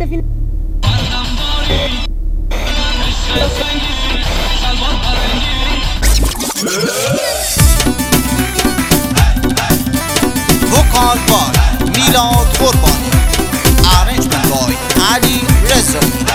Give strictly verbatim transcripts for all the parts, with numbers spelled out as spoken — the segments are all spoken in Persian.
سفینه وکال بای میلاد قربانی، ارنجمنت بای علی رضایی.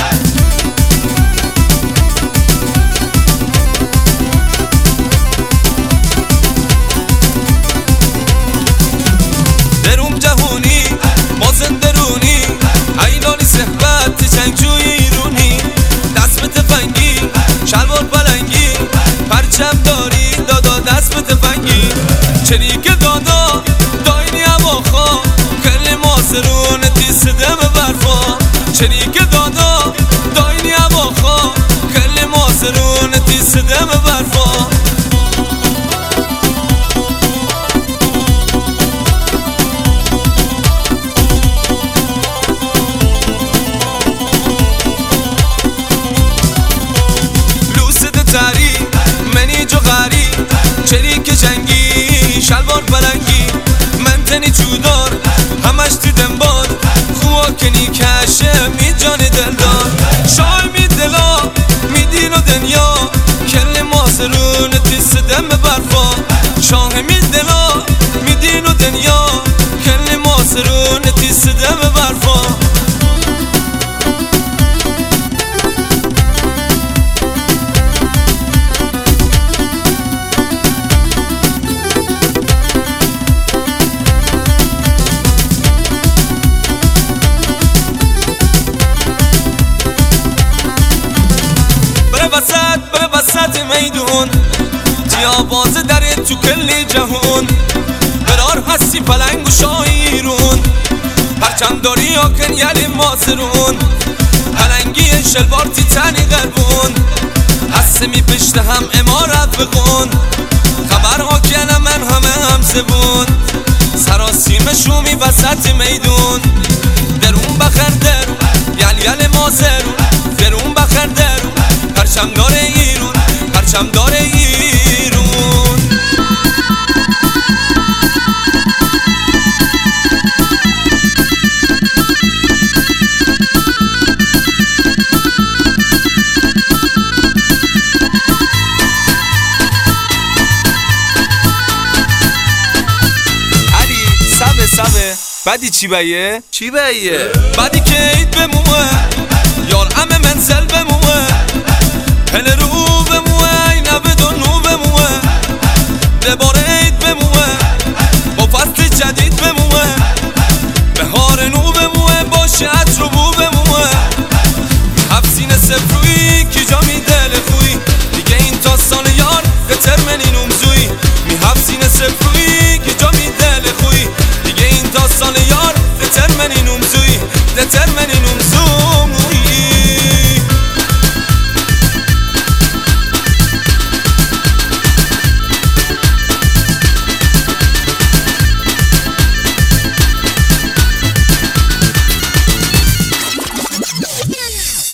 دروم جهونی مازن درونی ایلانی صحبت جنگجوی ایرونی، دست به تفنگی شلوار پلنگی، پرچم داری دادا دست به تفنگی، چریک دادا داینی هواخوا کل ماسرون تیس دم برفا، چریک دادا داینی هواخوا کل ماسرون تیس دم برفا. چریک جنگی شلوار پلنگی، من تنی چودار همش تو دنبال، خواه کنی کشه می جان دلدار، شای می دلا می دین و دنیا کل ماسرون تیس دم برفا، شاه می دلا می دین و دنیا کل ماسرون تیس دم برفا. وسط بره وسط میدون تی آواز داره تو کلی جهون، برار هستی پلنگ و شایرون، پرچم داری آکن یلی ماسرون، پلنگی شلوار تی تنی غربون، هسته می پشت هم امارت بخون، خبر ها کنم من همه هم زبون، سراسیم شومی وسط میدون، درون بخر درون یل یل ماسرون، درون بخر درون پرچم داره ایرون، پرچم داره ایرون. علی سبه سبه بعدی چی بیه؟ چی بیه؟ بعدی که اید بموه یار امه منزل بموه، هل رو بموه این بدون نو بموه، دباره عید بموه با فصل جدید بموه، بهار نو بموه باشه عطر بو بموه، حفظین سفروی کی جا می دل خوی دیگه این تا سال یار دترمنین اومزوی، می حفظین سفروی کی جا می دل خوی دیگه این تا سال یار دترمنین اومزوی، دترمنین